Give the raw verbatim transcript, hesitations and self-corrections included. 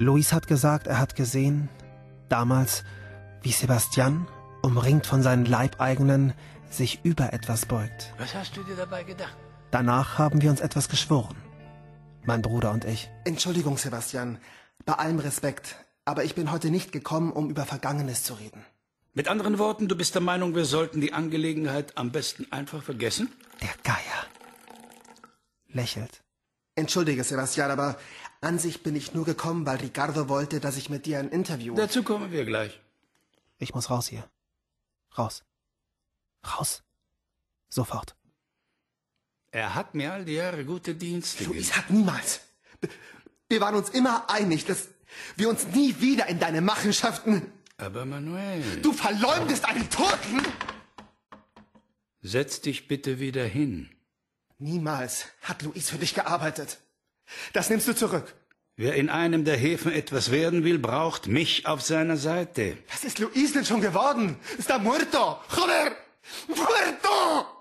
Luis hat gesagt, er hat gesehen, damals, wie Sebastian, umringt von seinen Leibeigenen, sich über etwas beugt. Was hast du dir dabei gedacht? Danach haben wir uns etwas geschworen. Mein Bruder und ich. Entschuldigung, Sebastian. Bei allem Respekt. Aber ich bin heute nicht gekommen, um über Vergangenes zu reden. Mit anderen Worten, du bist der Meinung, wir sollten die Angelegenheit am besten einfach vergessen? Der Geier lächelt. Entschuldige, Sebastian, aber an sich bin ich nur gekommen, weil Ricardo wollte, dass ich mit dir ein Interview... Dazu kommen wir gleich. Ich muss raus hier. Raus. Raus. Sofort. Er hat mir all die Jahre gute Dienste gegeben. Luis hat niemals. Wir waren uns immer einig, dass wir uns nie wieder in deine Machenschaften... Aber Manuel... Du verleumdest einen Toten! Setz dich bitte wieder hin. Niemals hat Luis für dich gearbeitet. Das nimmst du zurück. Wer in einem der Häfen etwas werden will, braucht mich auf seiner Seite. Was ist Luis denn schon geworden? Está muerto! Joder! Muerto!